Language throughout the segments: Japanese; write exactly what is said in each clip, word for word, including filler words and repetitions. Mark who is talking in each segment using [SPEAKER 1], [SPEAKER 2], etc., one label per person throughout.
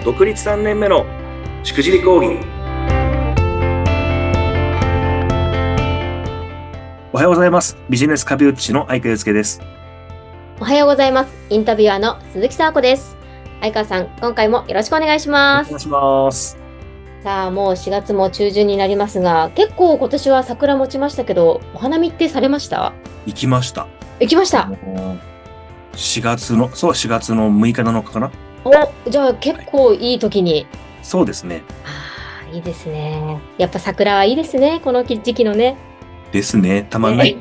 [SPEAKER 1] 独立さんねんめのしくじり講義。おはようございます。ビジネス壁打ちの相川祐介です。
[SPEAKER 2] おはようございます。インタビュアーの鈴木沙子です。相川さん、今回もよろしくお願いします。
[SPEAKER 1] お願いします。
[SPEAKER 2] さあ、もうしがつも中旬になりますが、結構今年は桜持ちましたけど、お花見ってされました？
[SPEAKER 1] 行きました。
[SPEAKER 2] 行きました。
[SPEAKER 1] しがつの、そう、しがつのむいかなのかかな。
[SPEAKER 2] お、じゃあ結構いい時に。
[SPEAKER 1] そうですね。
[SPEAKER 2] ああ、いいですね。やっぱ桜はいいですね。この時期のね。
[SPEAKER 1] ですね。たまんない。
[SPEAKER 2] ね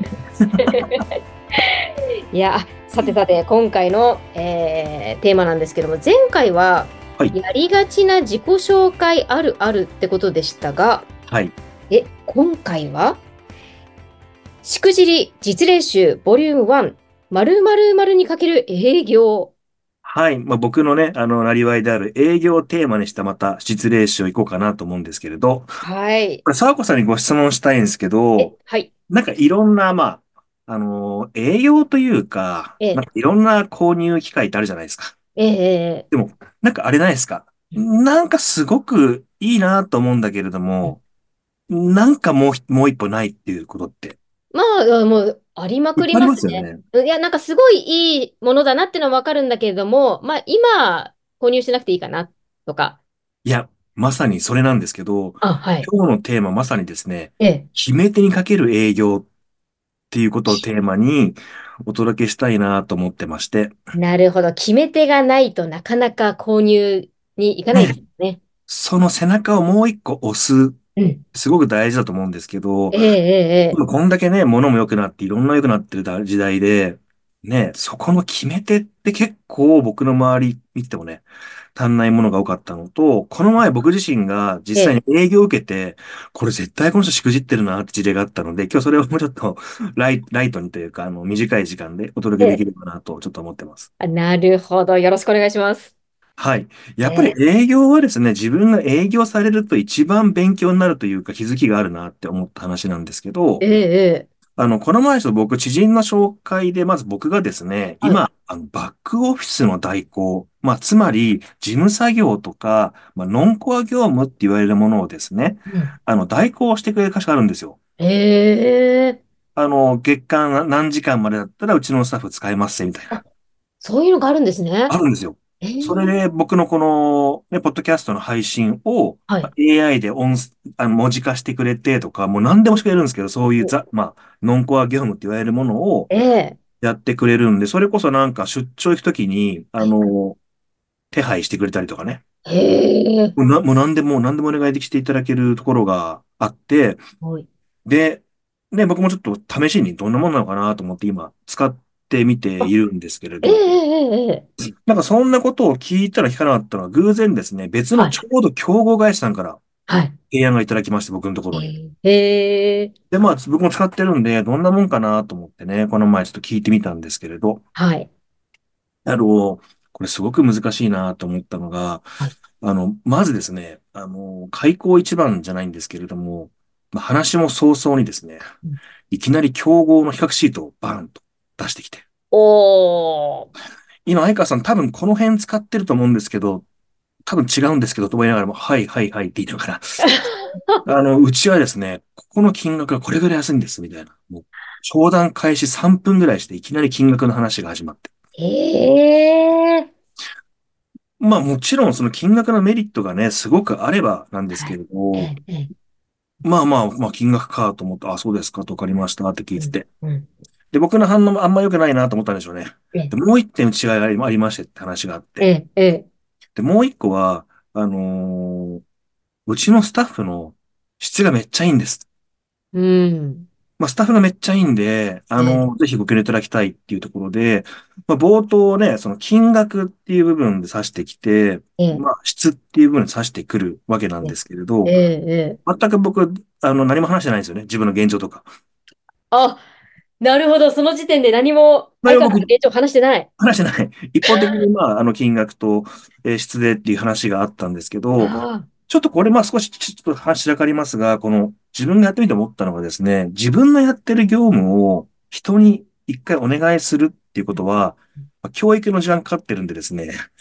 [SPEAKER 2] いや、さてさて、今回の、えーテーマなんですけども、前回は、
[SPEAKER 1] はい。
[SPEAKER 2] やりがちな自己紹介あるあるってことでしたが、
[SPEAKER 1] はい。
[SPEAKER 2] え、今回は、しくじり実例集ボリュームワン、〇〇〇にかける営業。
[SPEAKER 1] はい。まあ、僕のね、あの、なりわいである営業をテーマにしたまた実例集を行こうかなと思うんですけれど、
[SPEAKER 2] はい。
[SPEAKER 1] これ、沢子さんにご質問したいんですけ
[SPEAKER 2] え、
[SPEAKER 1] ど、
[SPEAKER 2] はい。
[SPEAKER 1] なんかいろんな、まあ、あのー営業というか、
[SPEAKER 2] え、
[SPEAKER 1] なんかいろんな購入機会ってあるじゃないですか。
[SPEAKER 2] え、え、
[SPEAKER 1] でも、なんかあれないですか。
[SPEAKER 2] え
[SPEAKER 1] なんかすごくいいなと思うんだけれども、なんかもうひ、もう一歩ないっていうことって
[SPEAKER 2] まあ、もう、ありまくり
[SPEAKER 1] いっぱいあり
[SPEAKER 2] ますね。
[SPEAKER 1] ますよね。
[SPEAKER 2] いや、なんかすごいいいものだなってのはわかるんだけれども、まあ、今、購入しなくていいかな、とか。
[SPEAKER 1] いや、まさにそれなんですけど、
[SPEAKER 2] あ、はい。
[SPEAKER 1] 今日のテーマまさにですね、
[SPEAKER 2] ええ。
[SPEAKER 1] 決め手にかける営業っていうことをテーマにお届けしたいなと思ってまして、
[SPEAKER 2] なるほど。決め手がないとなかなか購入に行かないです
[SPEAKER 1] ね、
[SPEAKER 2] ね。
[SPEAKER 1] その背中をもう一個押す、
[SPEAKER 2] うん。
[SPEAKER 1] すごく大事だと思うんですけど、
[SPEAKER 2] ええ、ええ、
[SPEAKER 1] 今こんだけね、物も良くなっていろんな良くなってる時代で、ね、そこの決め手って結構僕の周り見ててもね、足んないものが多かったのと、この前僕自身が
[SPEAKER 2] ええ、
[SPEAKER 1] 実際に営業を受けて、これ絶対この人しくじってるなって事例があったので、今日それをもうちょっとライ、ライトにというか、あの、短い時間でお届
[SPEAKER 2] ええ。
[SPEAKER 1] けできればなとちょっと思ってます。
[SPEAKER 2] あ、なるほど。よろしくお願いします。
[SPEAKER 1] はい。やっぱり
[SPEAKER 2] ええ、
[SPEAKER 1] 営業はですね、自分が営業されると一番勉強になるというか気づきがあるなって思った話なんですけど、
[SPEAKER 2] ええ、ええ。
[SPEAKER 1] あの、この前ちょっと僕、知人の紹介で、まず僕がですね、
[SPEAKER 2] はい。
[SPEAKER 1] 今、あの、バックオフィスの代行、まあ、つまり、事務作業とか、まあ、ノンコア業務って言われるものをですね、
[SPEAKER 2] うん。
[SPEAKER 1] あの、代行してくれる会社があるんですよ。
[SPEAKER 2] ええ。
[SPEAKER 1] あの、月間何時間までだったらうちのスタッフ使えますみたいな。
[SPEAKER 2] あ、そういうのがあるんですね。
[SPEAKER 1] あるんですよ。
[SPEAKER 2] え
[SPEAKER 1] それで
[SPEAKER 2] え。
[SPEAKER 1] 僕のこの、ね、ポッドキャストの配信を、
[SPEAKER 2] はい。
[SPEAKER 1] エーアイ で音、あの、文字化してくれてとか、もう何でもしてくれるんですけど、そういう
[SPEAKER 2] お、
[SPEAKER 1] ザ、まあ、ノンコア業務って言われるものを、
[SPEAKER 2] ええ。
[SPEAKER 1] やってくれるんで、それこそなんか出張行くときに、あ
[SPEAKER 2] はい。
[SPEAKER 1] の、手配してくれたりとかね。
[SPEAKER 2] へえ。
[SPEAKER 1] もうな、もう何でも、何でもお願いできていただけるところがあって、
[SPEAKER 2] はい。
[SPEAKER 1] で、ね、僕もちょっと試しにどんなものなのかなと思って今使ってみて
[SPEAKER 2] あ、
[SPEAKER 1] いるんですけれ
[SPEAKER 2] ええ、
[SPEAKER 1] ど、
[SPEAKER 2] ええ、ええ。
[SPEAKER 1] なんかそんなことを聞いたら聞かなかったのは偶然ですね、別の
[SPEAKER 2] はい。
[SPEAKER 1] ちょうど競合会社さんから
[SPEAKER 2] はい。
[SPEAKER 1] 提案がいただきまして、僕のところに。
[SPEAKER 2] ええ、へえ。
[SPEAKER 1] で、まあ僕も使ってるんで、どんなもんかなと思ってね、この前ちょっと聞いてみたんですけれど、
[SPEAKER 2] はい。
[SPEAKER 1] あの、これすごく難しいなと思ったのが、
[SPEAKER 2] はい。
[SPEAKER 1] あの、まずですね、あの、開口一番じゃないんですけれども、まあ、話も早々にですね、
[SPEAKER 2] うん。
[SPEAKER 1] いきなり競合の比較シートをバーンと出してきて、
[SPEAKER 2] おー。
[SPEAKER 1] 今、相川さん多分この辺使ってると思うんですけど、多分違うんですけど、と思いながらも、はいはいはいって言いながら、あの、うちはですね、ここの金額がこれぐらい安いんです、みたいな。もう、商談開始さんぷんぐらいして、いきなり金額の話が始まって。
[SPEAKER 2] ええ。
[SPEAKER 1] まあもちろんその金額のメリットがね、すごくあればなんです
[SPEAKER 2] はい。
[SPEAKER 1] けれど、
[SPEAKER 2] ええ、ええ。
[SPEAKER 1] まあまあ、まあ金額かと思って、あ、そうですかとわかりましたって聞い
[SPEAKER 2] うん、
[SPEAKER 1] てて。
[SPEAKER 2] うん。
[SPEAKER 1] で、僕の反応もあんま良くないなと思ったんでしょうね。
[SPEAKER 2] ええ、
[SPEAKER 1] で、もう一点違いがありありましてって話があって。
[SPEAKER 2] ええ、ええ。
[SPEAKER 1] で、もう一個は、あのーうちのスタッフの質がめっちゃいいんです。
[SPEAKER 2] うん。
[SPEAKER 1] まあ、スタッフがめっちゃいいんで、あ
[SPEAKER 2] ええ、
[SPEAKER 1] のぜひご協力いただきたいっていうところで、まあ、冒頭ね、その金額っていう部分で指してきて、
[SPEAKER 2] ええ、
[SPEAKER 1] まあ、質っていう部分で指してくるわけなん
[SPEAKER 2] ええ、
[SPEAKER 1] ですけれど、
[SPEAKER 2] ええ、ええ。
[SPEAKER 1] 全く僕、あの、何も話してないんですよね。自分の現状とか。
[SPEAKER 2] あ、なるほど。その時点で何も相川さんの
[SPEAKER 1] 何も僕、
[SPEAKER 2] 現状話してない。
[SPEAKER 1] 話してない。一方的に、まあ、あの、金額と、えー質でっていう話があったんですけど、
[SPEAKER 2] ああ。
[SPEAKER 1] ちょっとこれ、まあ、少し、ちょっと話しらかりますが、この、自分がやってみて思ったのがですね、自分のやってる業務を人に一回お願いするっていうことは、まあ教育の時間かかってるんでですね、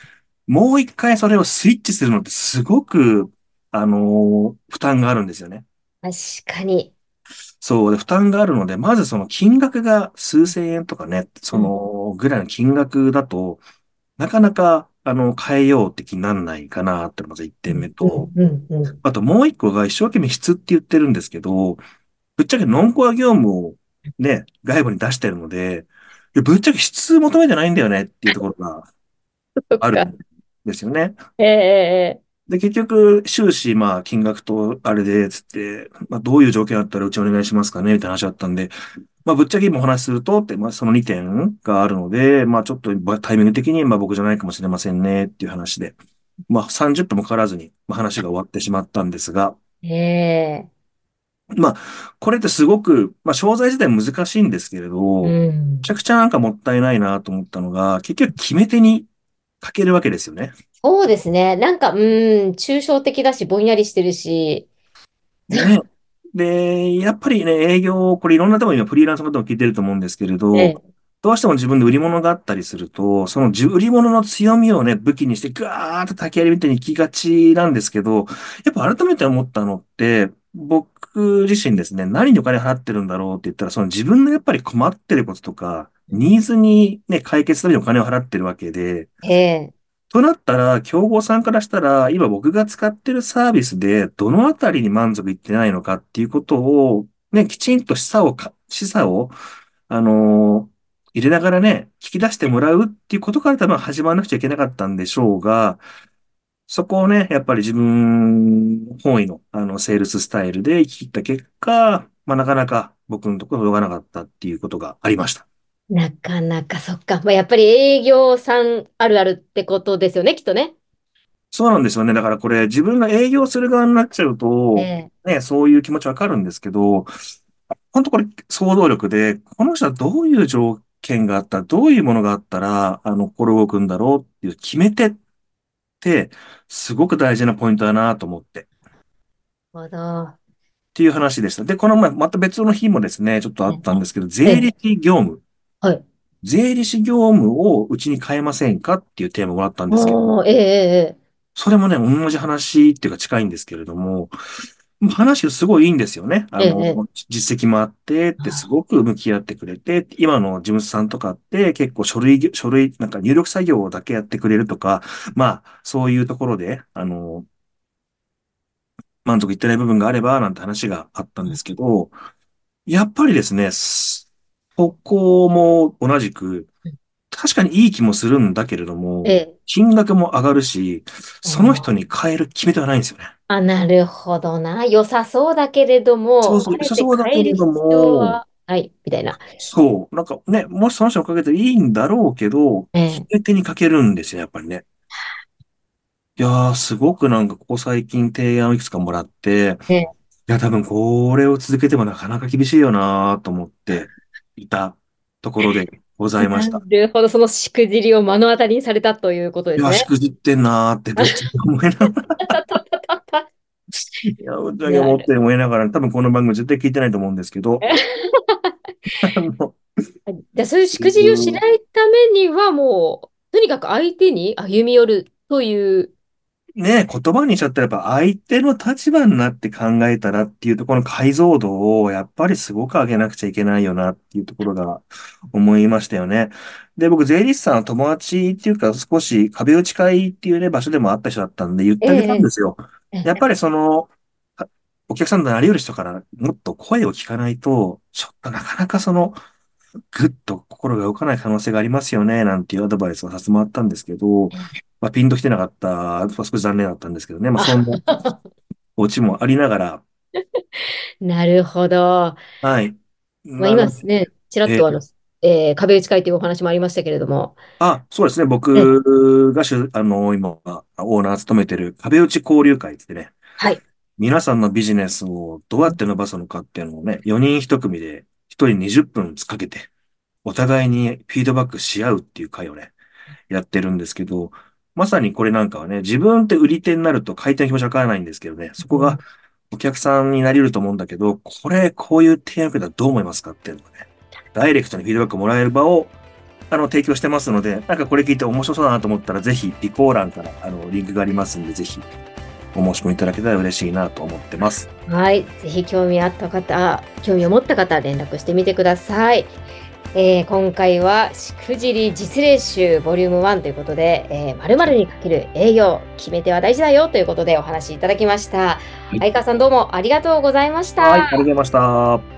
[SPEAKER 1] もう一回それをスイッチするのってすごく、あのー負担があるんですよね。
[SPEAKER 2] 確かに。
[SPEAKER 1] そうで、負担があるので、まずその金額が数千円とかね、そ
[SPEAKER 2] うん。
[SPEAKER 1] のぐらいの金額だと、なかなか、あの、変えようって気にならないかなってのがまず一点目
[SPEAKER 2] うん。
[SPEAKER 1] と、
[SPEAKER 2] うん。うん。
[SPEAKER 1] あともう一個が一生懸命質って言ってるんですけど、ぶっちゃけノンコア業務をね、外部に出してるので、いやぶっちゃけ質求めてないんだよねっていうところがあるん
[SPEAKER 2] そっか。
[SPEAKER 1] ですよね。
[SPEAKER 2] ええええええ。
[SPEAKER 1] で、結局、収支、まあ、金額とあれで、つって、まあ、どういう条件あったらうちお願いしますかねみたいな話だったんで、まあ、ぶっちゃけ今お話しするとって、まあ、そのにてんがあるので、まあ、ちょっとタイミング的に、まあ、僕じゃないかもしれませんねっていう話で、まあ、さんじゅっぷんもかからずに、まあ、話が終わってしまったんですが、
[SPEAKER 2] ええ。
[SPEAKER 1] まあ、これってすごく、まあ、商材自体難しいんですけれど、
[SPEAKER 2] う
[SPEAKER 1] めちゃ
[SPEAKER 2] ん。
[SPEAKER 1] くちゃなんかもったいないなと思ったのが、結局決め手にかけるわけですよね。
[SPEAKER 2] そうですね。なんか、うん、抽象的だし、ぼんやりしてるし。
[SPEAKER 1] ね。で、やっぱりね、営業、これいろんなところにフリーランスの方も聞いてると思うんですけれど、
[SPEAKER 2] ええ。
[SPEAKER 1] どうしても自分で売り物があったりすると、その自売り物の強みをね、武器にして、ガーッと竹槍みたいに行きがちなんですけど、やっぱ改めて思ったのって、僕自身ですね、何にお金払ってるんだろうって言ったら、その自分のやっぱり困ってることとか、ニーズにね、解決するためにお金を払ってるわけで、
[SPEAKER 2] ええ。
[SPEAKER 1] となったら、競合さんからしたら、今僕が使ってるサービスで、どのあたりに満足いってないのかっていうことを、ね、きちんと示唆をか、示唆を、あのー入れながらね、聞き出してもらうっていうことから多分始まらなくちゃいけなかったんでしょうが、そこをね、やっぱり自分本位の、あの、セールススタイルで聞いた結果、まあ、なかなか僕のところに届かなかったっていうことがありました。
[SPEAKER 2] なかなか、そっか。まあ、やっぱり営業さんあるあるってことですよね、きっとね。
[SPEAKER 1] そうなんですよね。だからこれ自分が営業する側になっちゃうと、
[SPEAKER 2] ええ。
[SPEAKER 1] ね、そういう気持ちわかるんですけど、本当これ想像力で、この人はどういう条件があったら、どういうものがあったら、あの、心動くんだろうっていう決め手って、すごく大事なポイントだなと思って、っ
[SPEAKER 2] なるほど。
[SPEAKER 1] ていう話でした。で、この前、また別の日もですね、ちょっとあったんですけど、税理
[SPEAKER 2] ええ。
[SPEAKER 1] 士業務。
[SPEAKER 2] はい。
[SPEAKER 1] 税理士業務をうちに変えませんかっていうテーマをもらったんですけど、
[SPEAKER 2] おー、ええ、ええ。
[SPEAKER 1] それもね、同じ話っていうか近いんですけれども、話がすごいいいんですよね。あ
[SPEAKER 2] ええ、
[SPEAKER 1] の、
[SPEAKER 2] ええ。
[SPEAKER 1] 実績もあってってすごく向き合ってくれて、今の事務所さんとかって結構書類、書類、なんか入力作業だけやってくれるとか、まあ、そういうところで、あの、満足いってない部分があれば、なんて話があったんですけど、やっぱりですね、すここも同じく、確かにいい気もするんだけれども、
[SPEAKER 2] ええ。
[SPEAKER 1] 金額も上がるし、その人
[SPEAKER 2] あ
[SPEAKER 1] に変える決め手はないんですよね。
[SPEAKER 2] あ、なるほどな。良さそうだけれども、
[SPEAKER 1] そうそう、
[SPEAKER 2] あえて
[SPEAKER 1] そうだけれど
[SPEAKER 2] 変える必要
[SPEAKER 1] も、
[SPEAKER 2] はない、みたいな。
[SPEAKER 1] そう。なんかね、もしその人をかけていいんだろうけど、
[SPEAKER 2] ええ。
[SPEAKER 1] 決め手にかけるんですよ、やっぱりね。いやー、すごくなんかここ最近提案をいくつかもらって、
[SPEAKER 2] ええ。
[SPEAKER 1] いや、多分これを続けてもなかなか厳しいよなーと思っていたところでございまし
[SPEAKER 2] な
[SPEAKER 1] た。
[SPEAKER 2] るほど、そのしくじりを目の当たりにされたということで
[SPEAKER 1] いや、し
[SPEAKER 2] すね。
[SPEAKER 1] くじってんなーってぶっちゃけ思いながら、
[SPEAKER 2] たたたたた。
[SPEAKER 1] いや、ぶっちゃけ
[SPEAKER 2] なる。
[SPEAKER 1] 思って思いながら、多分この番組絶対聞いてないと思うんですけど、あの、
[SPEAKER 2] じゃあ、そういうしくじりをしないためには、もう、とにかく相手に歩み寄るという。
[SPEAKER 1] ね、言葉にしちゃったらやっぱ相手の立場になって考えたらっていうところの解像度をやっぱりすごく上げなくちゃいけないよなっていうところが思いましたよね。で、僕税理士さんの友達っていうか少し壁打ち会っていうね場所でもあった人だったんで言ってあげたん
[SPEAKER 2] ええ、
[SPEAKER 1] ですよ。
[SPEAKER 2] ええ。
[SPEAKER 1] やっぱりその、あお客さんとなり得る人からもっと声を聞かないと、ちょっとなかなかそのぐっと心が動かない可能性がありますよね、なんていうアドバイスをさせてもらったんですけど、まあ、ピンと来てなかった、まあ少し残念だったんですけどね、まあ、そんな
[SPEAKER 2] あ、
[SPEAKER 1] オチもありながら、
[SPEAKER 2] なるほど。
[SPEAKER 1] はい。
[SPEAKER 2] まあ、
[SPEAKER 1] なので、
[SPEAKER 2] 今ね、ちらっ
[SPEAKER 1] えー
[SPEAKER 2] とあの、えー壁打ち会というお話もありましたけれども。
[SPEAKER 1] あ、そうですね、
[SPEAKER 2] え、
[SPEAKER 1] 僕がしゅ、あの、今、オーナー務めてる壁打ち交流会ってね、
[SPEAKER 2] はい。
[SPEAKER 1] 皆さんのビジネスをどうやって伸ばすのかっていうのをね、よにんひと組でひとりにじゅっぷんかけて、お互いにフィードバックし合うっていう会をね、やってるんですけど、まさにこれなんかはね、自分って売り手になると買い手の気持ちわからないんですけどね、そこが
[SPEAKER 2] うん。
[SPEAKER 1] お客さんになり得ると思うんだけど、これ、こういう提案を受けたらどう思いますかっていうのをね、ダイレクトにフィードバックもらえる場をあの、提供してますので、なんかこれ聞いて面白そうだなと思ったら、ぜひ、備考欄から、あの、リンクがありますんで、ぜひ、お申し込みいただけたら嬉しいなと思ってます。
[SPEAKER 2] はい。ぜひ興味あった方、興味を持った方、連絡してみてください。えー今回は、しくじり実例集ボリュームワンということで、えー、〇〇にかける営業、決め手は大事だよということでお話しいただきました。
[SPEAKER 1] はい。
[SPEAKER 2] 相川さんどうもありがとうございまし
[SPEAKER 1] はい、ありがとう
[SPEAKER 2] た。
[SPEAKER 1] ございました。